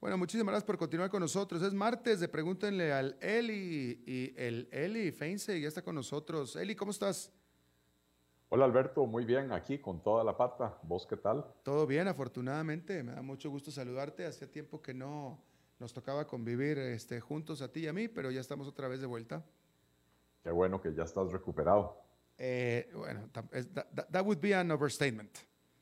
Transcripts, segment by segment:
Bueno, muchísimas gracias por continuar con nosotros. Es martes de Pregúntenle al Eli y el Eli Feinse ya está con nosotros. Eli, ¿cómo estás? Hola Alberto, muy bien, aquí con toda la pata. ¿Vos qué tal? Todo bien, afortunadamente. Me da mucho gusto saludarte. Hacía tiempo que no nos tocaba convivir juntos a ti y a mí, pero ya estamos otra vez de vuelta. Qué bueno que ya estás recuperado. Bueno, that would be an overstatement.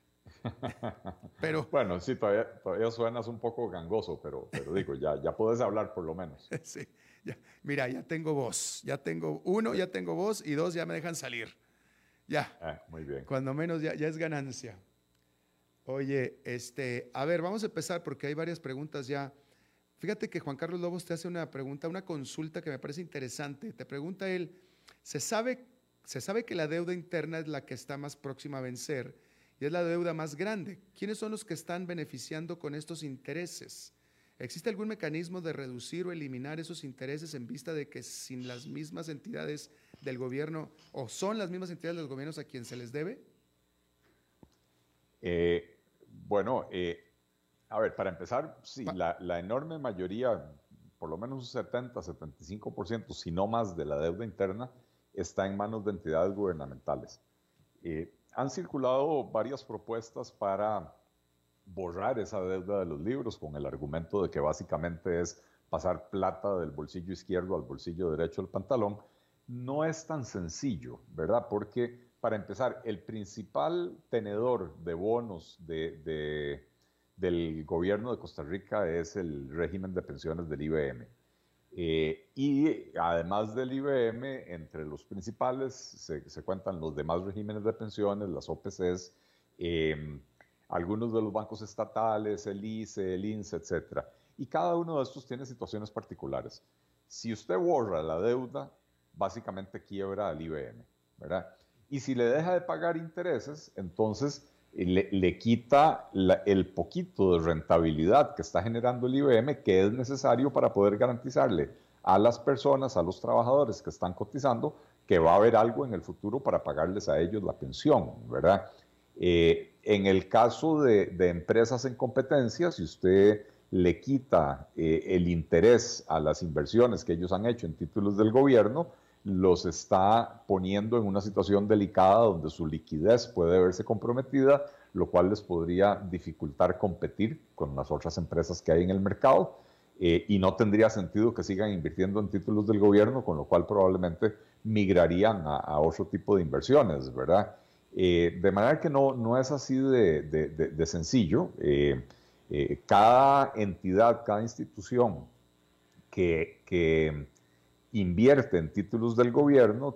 Pero Bueno, sí, todavía suenas un poco gangoso, pero digo, ya puedes hablar por lo menos. sí, mira, ya tengo voz. Ya tengo uno, ya tengo voz y dos, ya me dejan salir. Ya, Muy bien. cuando menos ya es ganancia. Oye, a ver, vamos a empezar porque hay varias preguntas ya. Fíjate que Juan Carlos Lobos te hace una pregunta, una consulta que me parece interesante. Te pregunta él, ¿se sabe, se sabe que la deuda interna es la que está más próxima a vencer y es la deuda más grande? ¿Quiénes son los que están beneficiando con estos intereses? ¿Existe algún mecanismo de reducir o eliminar esos intereses en vista de que sin las mismas entidades del gobierno o son las mismas entidades de los gobiernos a quien se les debe? Bueno, a ver, para empezar, sí, Pa- la enorme mayoría, por lo menos un 70-75%, si no más, de la deuda interna está en manos de entidades gubernamentales. Han circulado varias propuestas para borrar esa deuda de los libros con el argumento de que básicamente es pasar plata del bolsillo izquierdo al bolsillo derecho del pantalón. No es tan sencillo, ¿verdad? Porque para empezar, el principal tenedor de bonos del gobierno de Costa Rica es el régimen de pensiones del IBM. Y además del IBM, entre los principales se cuentan los demás regímenes de pensiones, las OPCs, algunos de los bancos estatales, el ICE, el INSE, etcétera. Y cada uno de estos tiene situaciones particulares. Si usted borra la deuda, básicamente quiebra al IBM, ¿verdad? Y si le deja de pagar intereses, entonces le quita el poquito de rentabilidad que está generando el IBM, que es necesario para poder garantizarle a las personas, a los trabajadores que están cotizando, que va a haber algo en el futuro para pagarles a ellos la pensión, ¿verdad? En el caso de empresas en competencia, si usted le quita el interés a las inversiones que ellos han hecho en títulos del gobierno, los está poniendo en una situación delicada donde su liquidez puede verse comprometida, lo cual les podría dificultar competir con las otras empresas que hay en el mercado, y no tendría sentido que sigan invirtiendo en títulos del gobierno, con lo cual probablemente migrarían a otro tipo de inversiones, ¿verdad? De manera que no es así de sencillo. Cada entidad, cada institución que invierte en títulos del gobierno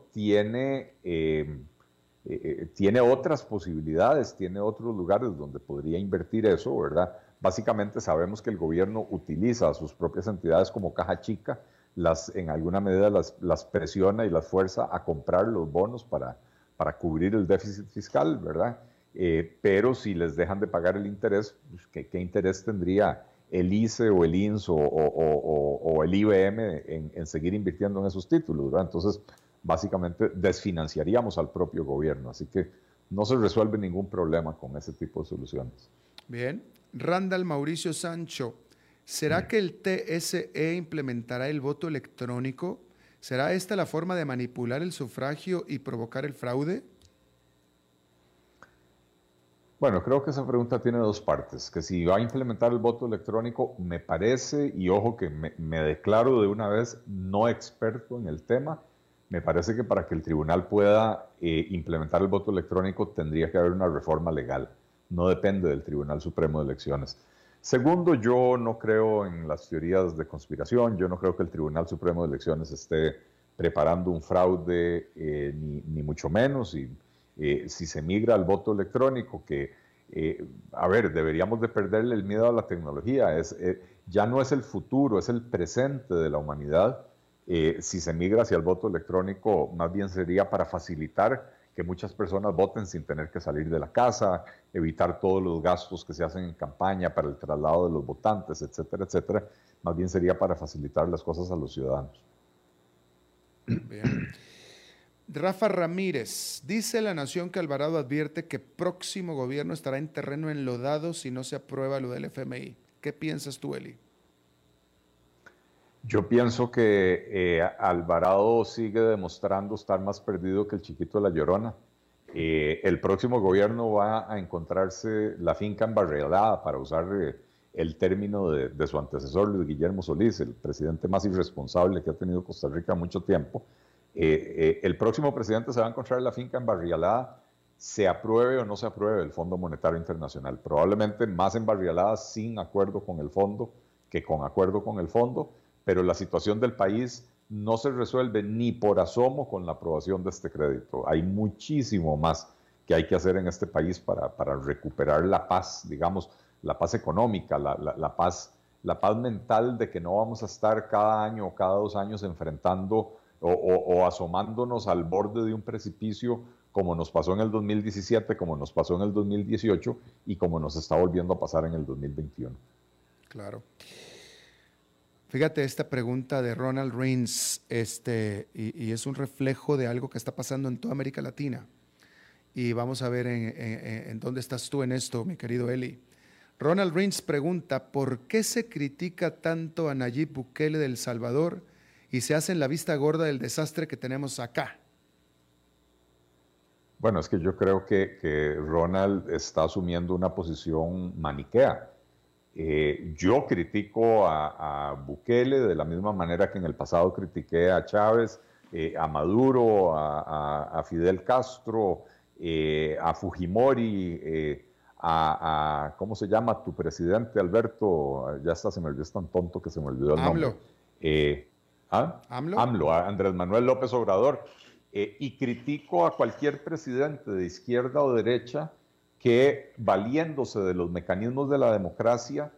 tiene otras posibilidades, tiene otros lugares donde podría invertir eso, ¿verdad? Básicamente sabemos que el gobierno utiliza a sus propias entidades como caja chica, en alguna medida las presiona y las fuerza a comprar los bonos para cubrir el déficit fiscal, ¿verdad? Pero si les dejan de pagar el interés, pues, ¿qué interés tendría el ICE o el INS o el IBM en seguir invirtiendo en esos títulos, ¿verdad? Entonces, básicamente desfinanciaríamos al propio gobierno, así que no se resuelve ningún problema con ese tipo de soluciones. Bien. Randall Mauricio Sancho, ¿será que el TSE implementará el voto electrónico? ¿Será esta la forma de manipular el sufragio y provocar el fraude? Bueno, creo que esa pregunta tiene dos partes, que si va a implementar el voto electrónico, me parece, y ojo que me declaro de una vez no experto en el tema, me parece que para que el tribunal pueda implementar el voto electrónico tendría que haber una reforma legal, no depende del Tribunal Supremo de Elecciones. Segundo, yo no creo en las teorías de conspiración, yo no creo que el Tribunal Supremo de Elecciones esté preparando un fraude, ni mucho menos, y si se migra al voto electrónico, a ver, deberíamos de perderle el miedo a la tecnología, ya no es el futuro, es el presente de la humanidad. Si se migra hacia el voto electrónico, más bien sería para facilitar que muchas personas voten sin tener que salir de la casa, evitar todos los gastos que se hacen en campaña para el traslado de los votantes, etcétera, etcétera. Más bien sería para facilitar las cosas a los ciudadanos. Bien. Rafa Ramírez, dice La Nación que Alvarado advierte que próximo gobierno estará en terreno enlodado si no se aprueba lo del FMI. ¿Qué piensas tú, Eli? Yo pienso que Alvarado sigue demostrando estar más perdido que el chiquito de la Llorona. El próximo gobierno va a encontrarse la finca embarriada, para usar el término de su antecesor, Luis Guillermo Solís, el presidente más irresponsable que ha tenido Costa Rica mucho tiempo. El próximo presidente se va a encontrar la finca embarrialada, se apruebe o no se apruebe el Fondo Monetario Internacional. Probablemente más embarrialada sin acuerdo con el fondo que con acuerdo con el fondo, pero la situación del país no se resuelve ni por asomo con la aprobación de este crédito. Hay muchísimo más que hay que hacer en este país para recuperar la paz, digamos, la paz económica, la paz mental de que no vamos a estar cada año o cada 2 años enfrentando o asomándonos al borde de un precipicio, como nos pasó en el 2017, como nos pasó en el 2018 y como nos está volviendo a pasar en el 2021. Claro. Fíjate esta pregunta de Ronald Reigns, y es un reflejo de algo que está pasando en toda América Latina. Y vamos a ver en dónde estás tú en esto, mi querido Eli. Ronald Reigns pregunta, ¿por qué se critica tanto a Nayib Bukele de El Salvador y se hace en la vista gorda del desastre que tenemos acá? Bueno, es que yo creo que Ronald está asumiendo una posición maniquea. Yo critico a Bukele de la misma manera que en el pasado critiqué a Chávez, a Maduro, a Fidel Castro, a Fujimori, ¿cómo se llama tu presidente, Alberto? Ya está, se me olvidó, es tan tonto que se me olvidó el nombre. AMLO, a Andrés Manuel López Obrador. Y critico a cualquier presidente de izquierda o derecha que, valiéndose de los mecanismos de la democracia,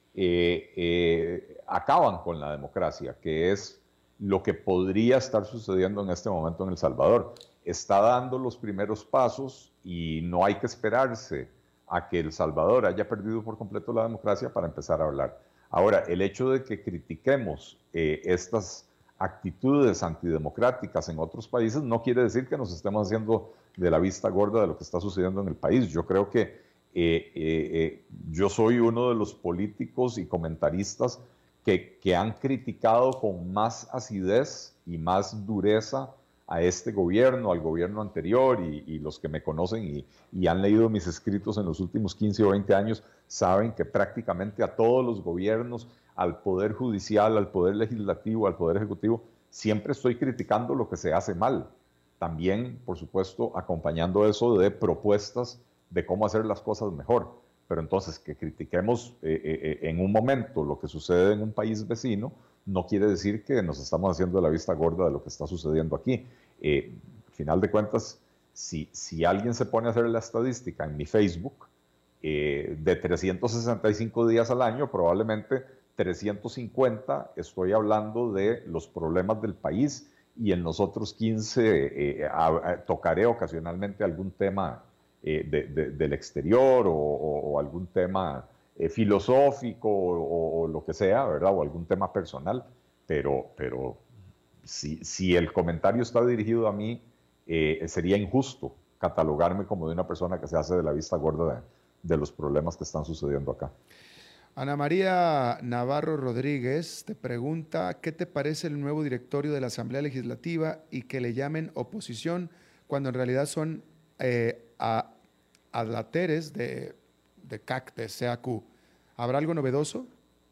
acaban con la democracia, que es lo que podría estar sucediendo en este momento en El Salvador. Está dando los primeros pasos y no hay que esperarse a que El Salvador haya perdido por completo la democracia para empezar a hablar. Ahora, el hecho de que critiquemos estas actitudes antidemocráticas en otros países no quiere decir que nos estemos haciendo de la vista gorda de lo que está sucediendo en el país. Yo creo que yo soy uno de los políticos y comentaristas que han criticado con más acidez y más dureza a este gobierno, al gobierno anterior, y los que me conocen y han leído mis escritos en los últimos 15 o 20 años saben que prácticamente a todos los gobiernos, al Poder Judicial, al Poder Legislativo, al Poder Ejecutivo, siempre estoy criticando lo que se hace mal. También, por supuesto, acompañando eso de propuestas de cómo hacer las cosas mejor. Pero entonces, que critiquemos en un momento lo que sucede en un país vecino, no quiere decir que nos estamos haciendo de la vista gorda de lo que está sucediendo aquí. Al final de cuentas, si alguien se pone a hacer la estadística en mi Facebook, de 365 días al año, probablemente 350 estoy hablando de los problemas del país, y en los otros 15 tocaré ocasionalmente algún tema del exterior o algún tema filosófico o lo que sea, ¿verdad? O algún tema personal, pero si el comentario está dirigido a mí, sería injusto catalogarme como de una persona que se hace de la vista gorda de los problemas que están sucediendo acá. Ana María Navarro Rodríguez te pregunta, ¿qué te parece el nuevo directorio de la Asamblea Legislativa y que le llamen oposición cuando en realidad son adláteres de CAC, de CAQ? ¿Habrá algo novedoso?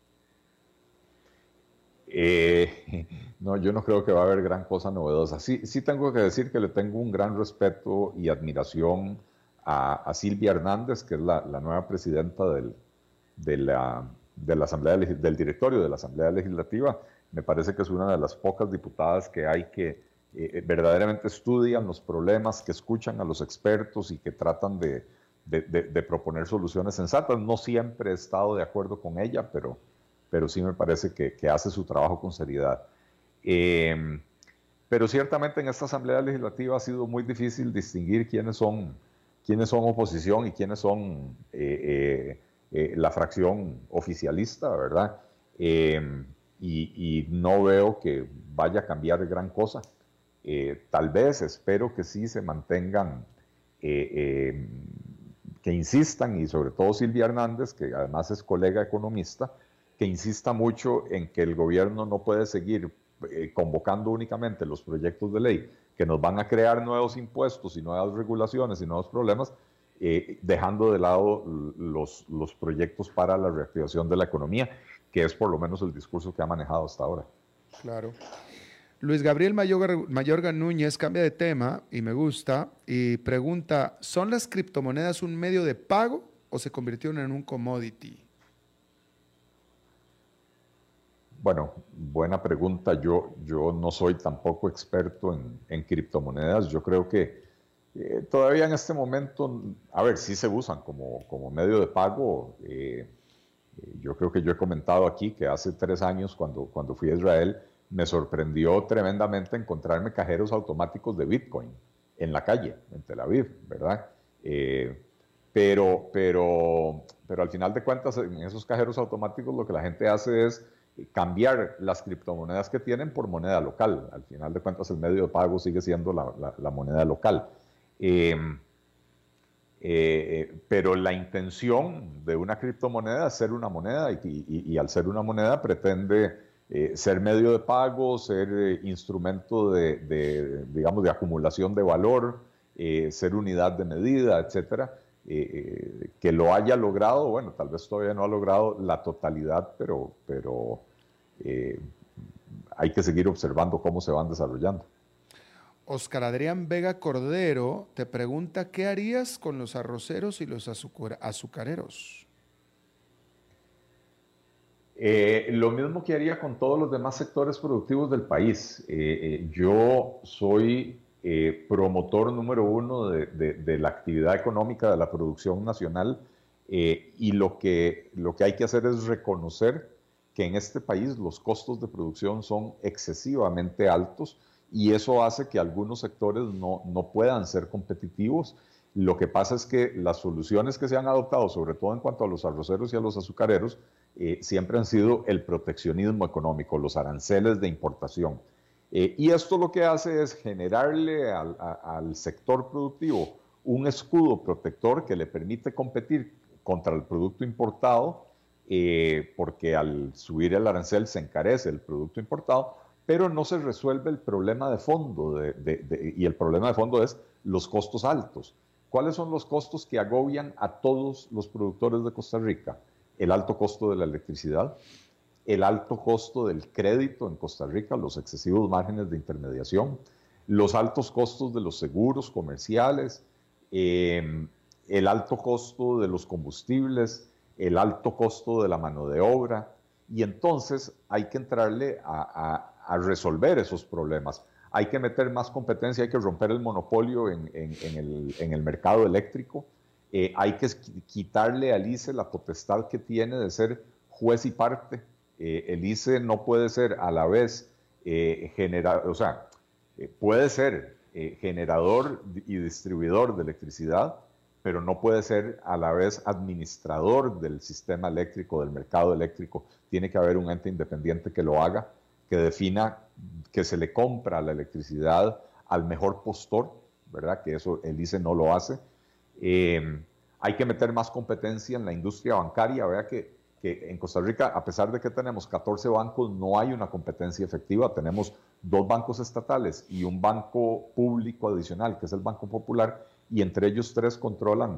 No, yo no creo que va a haber gran cosa novedosa. Sí tengo que decir que le tengo un gran respeto y admiración a Silvia Hernández, que es la nueva presidenta de la Asamblea, del directorio de la Asamblea Legislativa. Me parece que es una de las pocas diputadas que hay que verdaderamente estudian los problemas, que escuchan a los expertos y que tratan de proponer soluciones sensatas. No siempre he estado de acuerdo con ella, pero sí me parece que hace su trabajo con seriedad. Pero ciertamente en esta Asamblea Legislativa ha sido muy difícil distinguir quiénes son oposición y quiénes son la fracción oficialista, ¿verdad? Y no veo que vaya a cambiar gran cosa. Tal vez, espero que sí se mantengan, que insistan, y sobre todo Silvia Hernández, que además es colega economista, que insista mucho en que el gobierno no puede seguir convocando únicamente los proyectos de ley que nos van a crear nuevos impuestos y nuevas regulaciones y nuevos problemas, dejando de lado los proyectos para la reactivación de la economía, que es por lo menos el discurso que ha manejado hasta ahora. Claro. Luis Gabriel Mayorga Núñez cambia de tema y me gusta y pregunta, ¿son las criptomonedas un medio de pago o se convirtieron en un commodity? Bueno, buena pregunta. Yo no soy tampoco experto en criptomonedas. Yo creo que todavía en este momento, a ver, sí se usan como medio de pago. Yo creo que yo he comentado aquí que hace 3 años, cuando fui a Israel, me sorprendió tremendamente encontrarme cajeros automáticos de Bitcoin en la calle, en Tel Aviv, ¿verdad? Pero al final de cuentas, en esos cajeros automáticos lo que la gente hace es cambiar las criptomonedas que tienen por moneda local. Al final de cuentas, el medio de pago sigue siendo la moneda local. Pero la intención de una criptomoneda es ser una moneda y al ser una moneda pretende ser medio de pago, ser instrumento digamos, de acumulación de valor, ser unidad de medida, etcétera. Que lo haya logrado, bueno, tal vez todavía no ha logrado la totalidad, pero hay que seguir observando cómo se van desarrollando. Oscar Adrián Vega Cordero te pregunta, ¿qué harías con los arroceros y los azucareros? Lo mismo que haría con todos los demás sectores productivos del país. Yo soy promotor número 1 de la actividad económica, de la producción nacional, y lo que hay que hacer es reconocer que en este país los costos de producción son excesivamente altos y eso hace que algunos sectores no puedan ser competitivos. Lo que pasa es que las soluciones que se han adoptado, sobre todo en cuanto a los arroceros y a los azucareros, siempre han sido el proteccionismo económico, los aranceles de importación. Y esto lo que hace es generarle al sector productivo un escudo protector que le permite competir contra el producto importado, porque al subir el arancel se encarece el producto importado, pero no se resuelve el problema de fondo, y el problema de fondo es los costos altos. ¿Cuáles son los costos que agobian a todos los productores de Costa Rica? El alto costo de la electricidad, el alto costo del crédito en Costa Rica, los excesivos márgenes de intermediación, los altos costos de los seguros comerciales, el alto costo de los combustibles, el alto costo de la mano de obra, y entonces hay que entrarle a resolver esos problemas. Hay que meter más competencia, hay que romper el monopolio en el mercado eléctrico, hay que quitarle al ICE la potestad que tiene de ser juez y parte. El ICE no puede ser a la vez puede ser generador y distribuidor de electricidad, pero no puede ser a la vez administrador del sistema eléctrico, del mercado eléctrico. Tiene que haber un ente independiente que lo haga, que defina que se le compra la electricidad al mejor postor, ¿verdad? Que eso el ICE no lo hace. Hay que meter más competencia en la industria bancaria. Vea que en Costa Rica, a pesar de que tenemos 14 bancos, no hay una competencia efectiva. Tenemos 2 bancos estatales y un banco público adicional, que es el Banco Popular, y entre ellos 3 controlan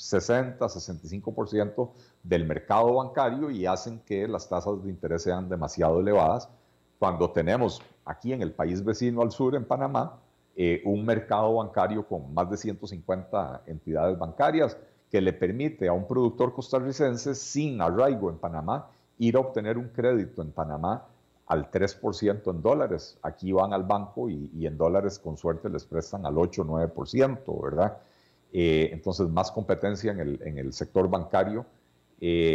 60-65% del mercado bancario y hacen que las tasas de interés sean demasiado elevadas, cuando tenemos aquí en el país vecino al sur, en Panamá, un mercado bancario con más de 150 entidades bancarias, que le permite a un productor costarricense sin arraigo en Panamá ir a obtener un crédito en Panamá al 3% en dólares. Aquí van al banco y en dólares con suerte les prestan al 8-9%, ¿verdad? Entonces más competencia en el sector bancario. Y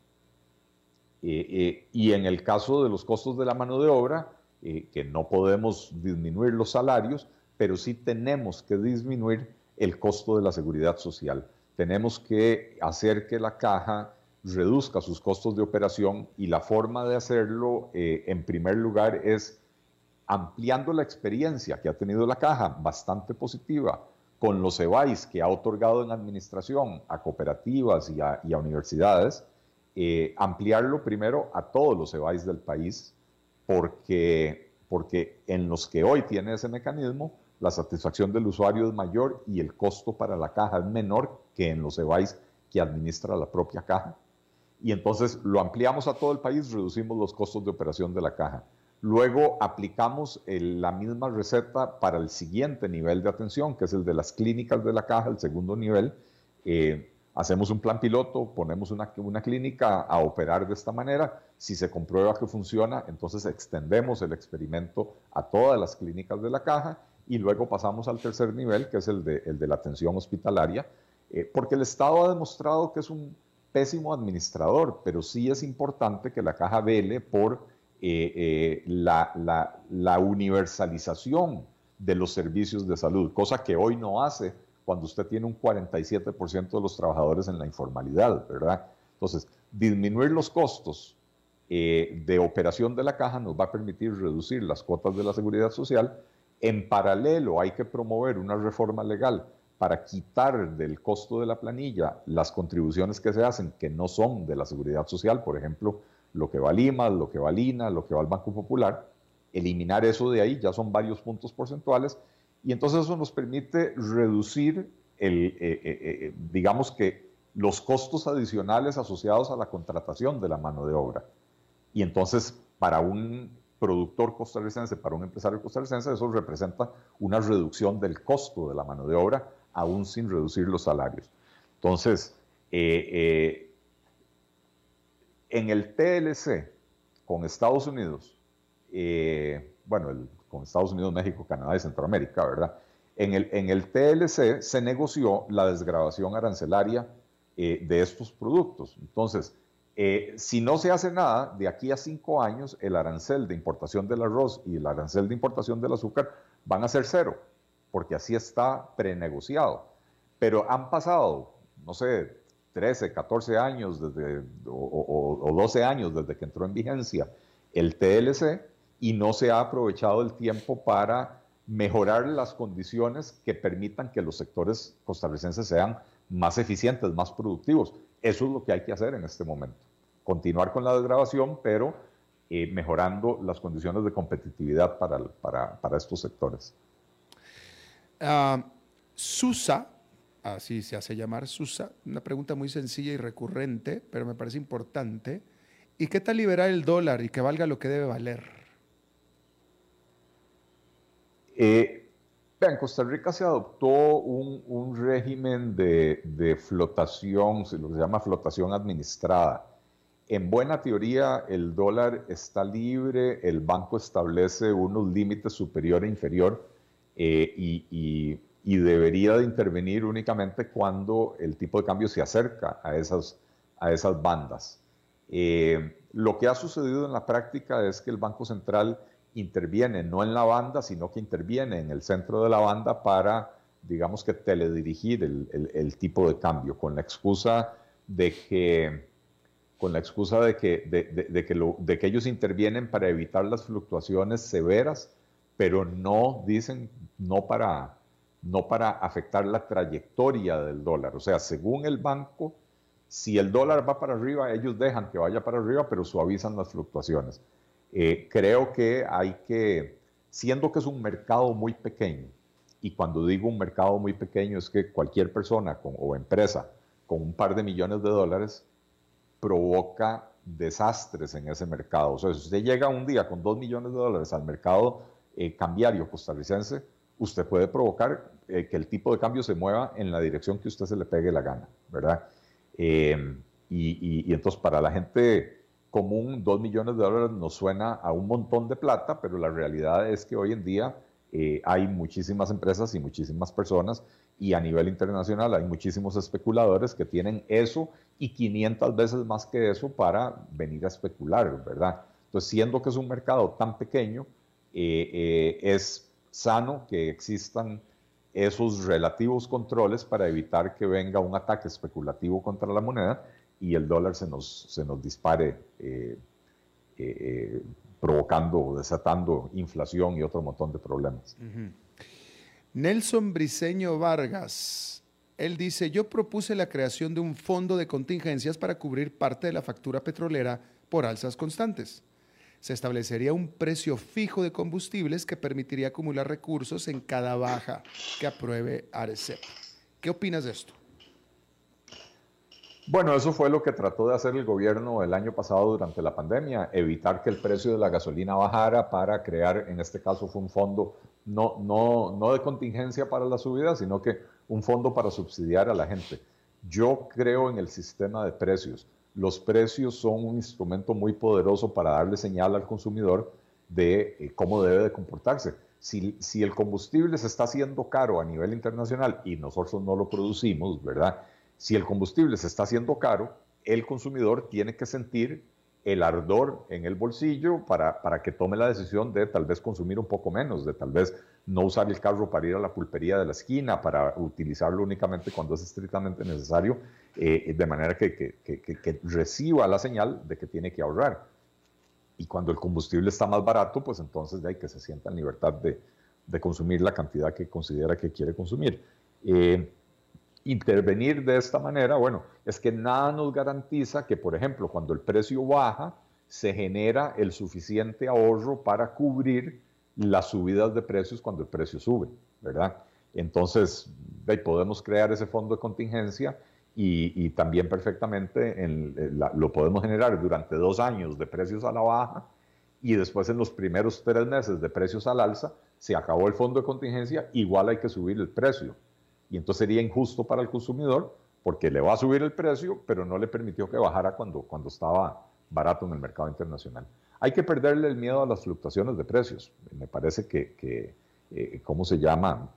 en el caso de los costos de la mano de obra, que no podemos disminuir los salarios, pero sí tenemos que disminuir el costo de la seguridad social. Tenemos que hacer que la caja reduzca sus costos de operación y la forma de hacerlo, en primer lugar, es ampliando la experiencia que ha tenido la caja, bastante positiva, con los EBAIS que ha otorgado en administración a cooperativas y a universidades, ampliarlo primero a todos los EVAIS del país, porque en los que hoy tiene ese mecanismo, la satisfacción del usuario es mayor y el costo para la caja es menor que en los EVAIS que administra la propia caja. Y entonces lo ampliamos a todo el país, reducimos los costos de operación de la caja. Luego aplicamos la misma receta para el siguiente nivel de atención, que es el de las clínicas de la caja, el segundo nivel. Hacemos un plan piloto, ponemos una clínica a operar de esta manera. Si se comprueba que funciona, entonces extendemos el experimento a todas las clínicas de la caja y luego pasamos al tercer nivel, que es el de la atención hospitalaria, porque el Estado ha demostrado que es un pésimo administrador, pero sí es importante que la caja vele por la universalización de los servicios de salud, cosa que hoy no hace cuando usted tiene un 47% de los trabajadores en la informalidad, ¿verdad? Entonces, disminuir los costos de operación de la caja nos va a permitir reducir las cuotas de la seguridad social. En paralelo, hay que promover una reforma legal para quitar del costo de la planilla las contribuciones que se hacen que no son de la seguridad social, por ejemplo, lo que va al IMAS, lo que va al INA, lo que va al Banco Popular. Eliminar eso de ahí, ya son varios puntos porcentuales, y entonces eso nos permite reducir, digamos que, los costos adicionales asociados a la contratación de la mano de obra. Y entonces, para un productor costarricense, para un empresario costarricense, eso representa una reducción del costo de la mano de obra, aún sin reducir los salarios. Entonces, en el TLC con Estados Unidos, con Estados Unidos, México, Canadá y Centroamérica, ¿verdad? En el TLC se negoció la desgravación arancelaria de estos productos. Entonces, si no se hace nada, de aquí a 5 años, el arancel de importación del arroz y el arancel de importación del azúcar van a ser 0, porque así está prenegociado. Pero han pasado, no sé, 13, 14 años o 12 años desde que entró en vigencia el TLC y no se ha aprovechado el tiempo para mejorar las condiciones que permitan que los sectores costarricenses sean más eficientes, más productivos. Eso es lo que hay que hacer en este momento. Continuar con la desgravación, pero mejorando las condiciones de competitividad para estos sectores. Susa, así se hace llamar Susa, una pregunta muy sencilla y recurrente, pero me parece importante. ¿Y qué tal liberar el dólar y que valga lo que debe valer? En Costa Rica se adoptó un régimen de flotación, lo que se llama flotación administrada. En buena teoría, el dólar está libre, el banco establece unos límites superior e inferior y debería de intervenir únicamente cuando el tipo de cambio se acerca a esas bandas. Lo que ha sucedido en la práctica es que el Banco Central interviene no en la banda, sino que interviene en el centro de la banda para, digamos que, teledirigir el tipo de cambio, con la excusa de que ellos intervienen para evitar las fluctuaciones severas, pero no para afectar la trayectoria del dólar. O sea, según el banco, si el dólar va para arriba, ellos dejan que vaya para arriba, pero suavizan las fluctuaciones. Creo que siendo que es un mercado muy pequeño, y cuando digo un mercado muy pequeño es que cualquier persona o empresa con un par de millones de dólares provoca desastres en ese mercado. O sea, si usted llega un día con 2 millones de dólares al mercado cambiario costarricense, usted puede provocar que el tipo de cambio se mueva en la dirección que a usted se le pegue la gana, ¿verdad? Y entonces para la gente común, 2 millones de dólares nos suena a un montón de plata, pero la realidad es que hoy en día hay muchísimas empresas y muchísimas personas, y a nivel internacional hay muchísimos especuladores que tienen eso y 500 veces más que eso para venir a especular, ¿verdad? Entonces, siendo que es un mercado tan pequeño, es sano que existan esos relativos controles para evitar que venga un ataque especulativo contra la moneda y el dólar se nos dispare, provocando, desatando inflación y otro montón de problemas. Nelson Briceño Vargas, Él dice, yo propuse la creación de un fondo de contingencias para cubrir parte de la factura petrolera por alzas constantes. Se establecería un precio fijo de combustibles que permitiría acumular recursos en cada baja que apruebe ARECEP. ¿Qué opinas de esto? Bueno, eso fue lo que trató de hacer el gobierno el año pasado durante la pandemia, evitar que el precio de la gasolina bajara para crear, en este caso fue un fondo no de contingencia para la subida, sino que un fondo para subsidiar a la gente. Yo creo en el sistema de precios. Los precios son un instrumento muy poderoso para darle señal al consumidor de cómo debe de comportarse. Si el combustible se está haciendo caro a nivel internacional y nosotros no lo producimos, ¿verdad? Si el combustible se está haciendo caro, el consumidor tiene que sentir el ardor en el bolsillo para que tome la decisión de tal vez consumir un poco menos, de tal vez no usar el carro para ir a la pulpería de la esquina, para utilizarlo únicamente cuando es estrictamente necesario, de manera que reciba la señal de que tiene que ahorrar. Y cuando el combustible está más barato, pues entonces de ahí que se sienta en libertad de consumir la cantidad que considera que quiere consumir. Intervenir de esta manera, bueno, es que nada nos garantiza que, por ejemplo, cuando el precio baja, se genera el suficiente ahorro para cubrir las subidas de precios cuando el precio sube, ¿verdad? Entonces, podemos crear ese fondo de contingencia y también perfectamente lo podemos generar durante 2 años de precios a la baja y después en los primeros 3 meses de precios al alza, se acabó el fondo de contingencia, igual hay que subir el precio. Y entonces sería injusto para el consumidor porque le va a subir el precio, pero no le permitió que bajara cuando estaba barato en el mercado internacional. Hay que perderle el miedo a las fluctuaciones de precios. Me parece que ¿cómo se llama?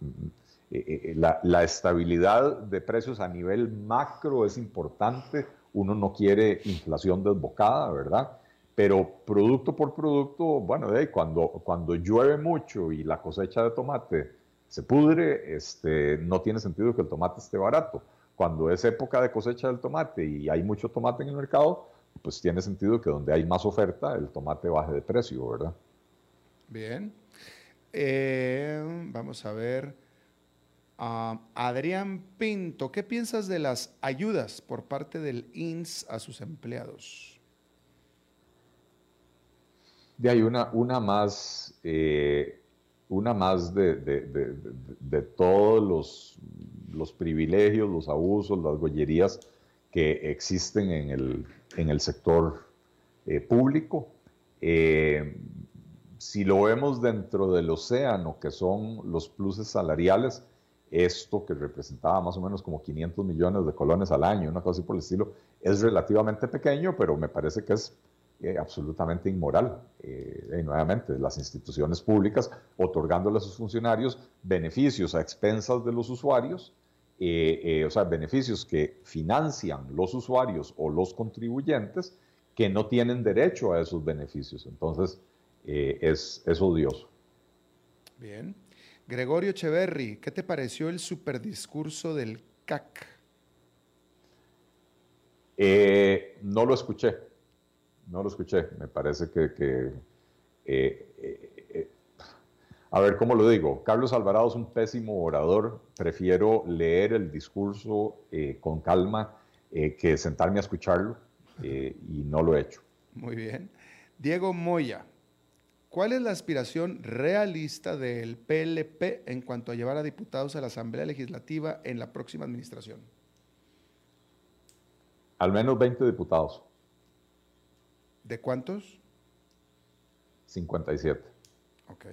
La estabilidad de precios a nivel macro es importante. Uno no quiere inflación desbocada, ¿verdad? Pero producto por producto, bueno, cuando llueve mucho y la cosecha de tomate se pudre, no tiene sentido que el tomate esté barato. Cuando es época de cosecha del tomate y hay mucho tomate en el mercado, pues tiene sentido que donde hay más oferta, el tomate baje de precio, ¿verdad? Bien. Vamos a ver. Adrián Pinto, ¿qué piensas de las ayudas por parte del INSS a sus empleados? Hay una más de todos los privilegios, los abusos, las gollerías que existen en el sector público. Si lo vemos dentro del océano, que son los pluses salariales, esto que representaba más o menos como 500 millones de colones al año, una cosa así por el estilo, es relativamente pequeño, pero me parece que es absolutamente inmoral. Nuevamente, las instituciones públicas otorgándole a sus funcionarios beneficios a expensas de los usuarios, o sea, beneficios que financian los usuarios o los contribuyentes que no tienen derecho a esos beneficios. Entonces, es odioso. Bien. Gregorio Echeverry, ¿qué te pareció el superdiscurso del CAC? No lo escuché. Me parece a ver, ¿cómo lo digo? Carlos Alvarado es un pésimo orador. Prefiero leer el discurso con calma que sentarme a escucharlo y no lo he hecho. Muy bien. Diego Moya, ¿cuál es la aspiración realista del PLP en cuanto a llevar a diputados a la Asamblea Legislativa en la próxima administración? Al menos 20 diputados. ¿De cuántos? 57. Ok.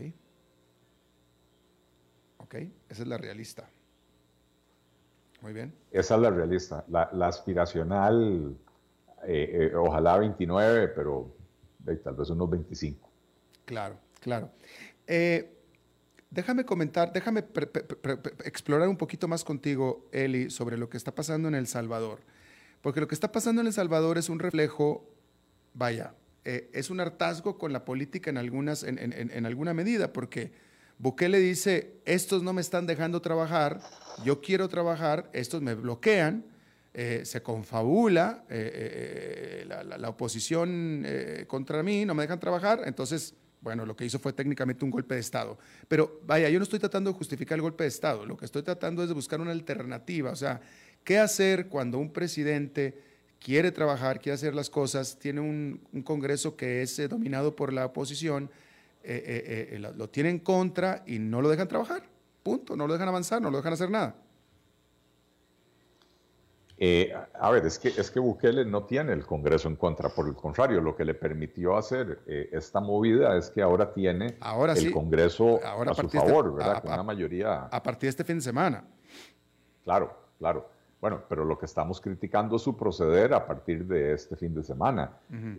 Ok, esa es la realista. Muy bien. Esa es la realista. La aspiracional, ojalá 29, pero tal vez unos 25. Claro, claro. Déjame comentar, déjame explorar un poquito más contigo, Eli, sobre lo que está pasando en El Salvador. Porque lo que está pasando en El Salvador es un reflejo, es un hartazgo con la política en alguna medida, porque Bukele dice, estos no me están dejando trabajar, yo quiero trabajar, estos me bloquean, se confabula la oposición contra mí, no me dejan trabajar, entonces Bueno, lo que hizo fue técnicamente un golpe de Estado. Pero vaya, yo no estoy tratando de justificar el golpe de Estado, lo que estoy tratando es de buscar una alternativa. O sea, ¿qué hacer cuando un presidente quiere trabajar, quiere hacer las cosas, tiene un Congreso que es dominado por la oposición, lo tiene en contra y no lo dejan trabajar? Punto, no lo dejan avanzar, no lo dejan hacer nada. A ver, es que Bukele no tiene el Congreso en contra, por el contrario, lo que le permitió hacer esta movida es que ahora tiene el Congreso a su favor, ¿verdad? Con una mayoría. A partir de este fin de semana. Claro, claro. Bueno, pero lo que estamos criticando es su proceder a partir de este fin de semana.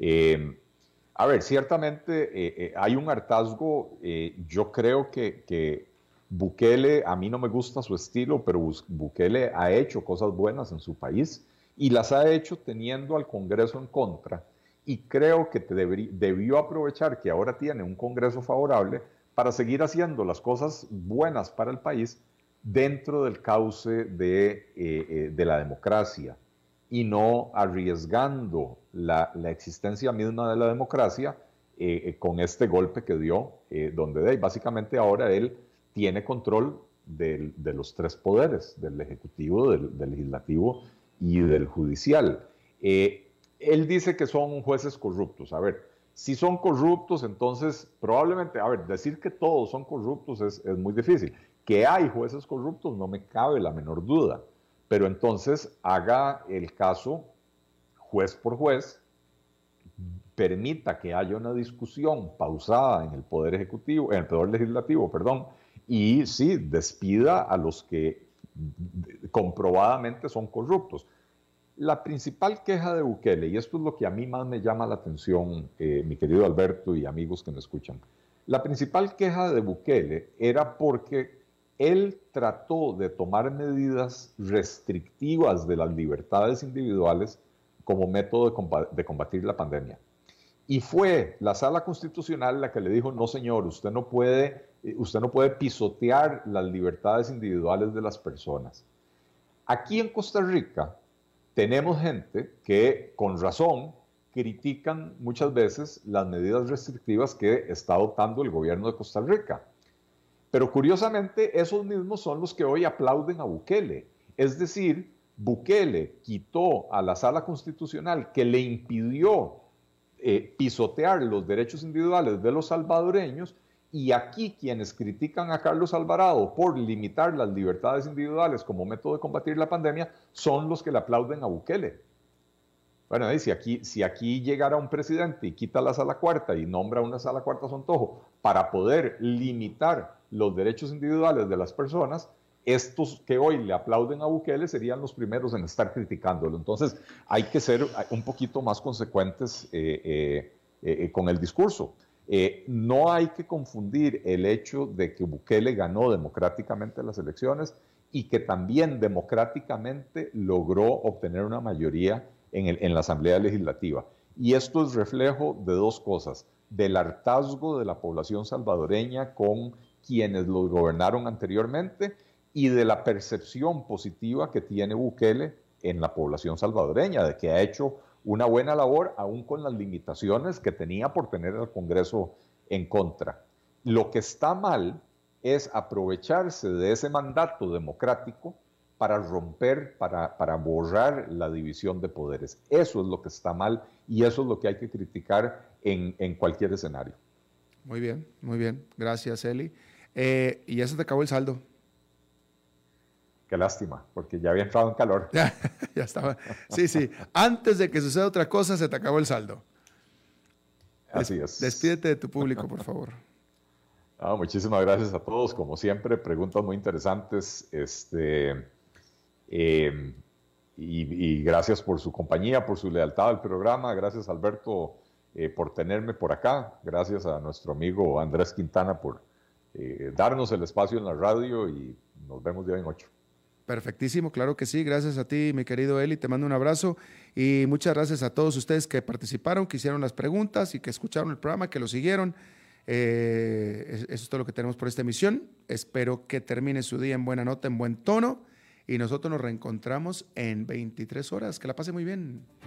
A ver, ciertamente hay un hartazgo. Yo creo que Bukele, a mí no me gusta su estilo, pero Bukele ha hecho cosas buenas en su país y las ha hecho teniendo al Congreso en contra. Y creo que debió aprovechar que ahora tiene un Congreso favorable para seguir haciendo las cosas buenas para el país dentro del cauce de la democracia y no arriesgando la existencia misma de la democracia con este golpe que dio, donde básicamente ahora él tiene control de los tres poderes, del Ejecutivo, del Legislativo y del Judicial. Él dice que son jueces corruptos. A ver, si son corruptos, entonces probablemente, a ver, decir que todos son corruptos es muy difícil. Que hay jueces corruptos no me cabe la menor duda, pero entonces haga el caso juez por juez, permita que haya una discusión pausada en el Poder Ejecutivo, en el Poder Legislativo, perdón, y sí, despida a los que comprobadamente son corruptos. La principal queja de Bukele, y esto es lo que a mí más me llama la atención, mi querido Alberto y amigos que me escuchan, la principal queja de Bukele era porque él trató de tomar medidas restrictivas de las libertades individuales como método de combatir la pandemia. Y fue la Sala Constitucional la que le dijo, no señor, usted no puede pisotear las libertades individuales de las personas. Aquí en Costa Rica tenemos gente que con razón critican muchas veces las medidas restrictivas que está adoptando el gobierno de Costa Rica. Pero curiosamente esos mismos son los que hoy aplauden a Bukele. Es decir, Bukele quitó a la Sala Constitucional que le impidió pisotear los derechos individuales de los salvadoreños, y aquí quienes critican a Carlos Alvarado por limitar las libertades individuales como método de combatir la pandemia son los que le aplauden a Bukele. Bueno, si aquí llegara un presidente y quita la sala cuarta y nombra una sala cuarta a su antojo para poder limitar los derechos individuales de las personas, estos que hoy le aplauden a Bukele serían los primeros en estar criticándolo. Entonces hay que ser un poquito más consecuentes con el discurso. No hay que confundir el hecho de que Bukele ganó democráticamente las elecciones y que también democráticamente logró obtener una mayoría en la Asamblea Legislativa. Y esto es reflejo de dos cosas: del hartazgo de la población salvadoreña con quienes los gobernaron anteriormente y de la percepción positiva que tiene Bukele en la población salvadoreña, de que ha hecho una buena labor, aún con las limitaciones que tenía por tener al Congreso en contra. Lo que está mal es aprovecharse de ese mandato democrático para romper, para borrar la división de poderes. Eso es lo que está mal y eso es lo que hay que criticar en cualquier escenario. Muy bien. Gracias, Eli. Y ya se te acabó el saldo. Qué lástima, porque ya había entrado en calor. Ya estaba. Sí. Antes de que suceda otra cosa, se te acabó el saldo. Así es. Despídete de tu público, por favor. Muchísimas gracias a todos. Como siempre, preguntas muy interesantes. Y gracias por su compañía, por su lealtad al programa. Gracias, Alberto, por tenerme por acá. Gracias a nuestro amigo Andrés Quintana por darnos el espacio en la radio, y nos vemos de hoy en 8. Perfectísimo, claro que sí. Gracias a ti, mi querido Eli. Te mando un abrazo y muchas gracias a todos ustedes que participaron, que hicieron las preguntas y que escucharon el programa, que lo siguieron. Eso es todo lo que tenemos por esta emisión. Espero que termine su día en buena nota, en buen tono, y nosotros nos reencontramos en 23 horas. Que la pase muy bien.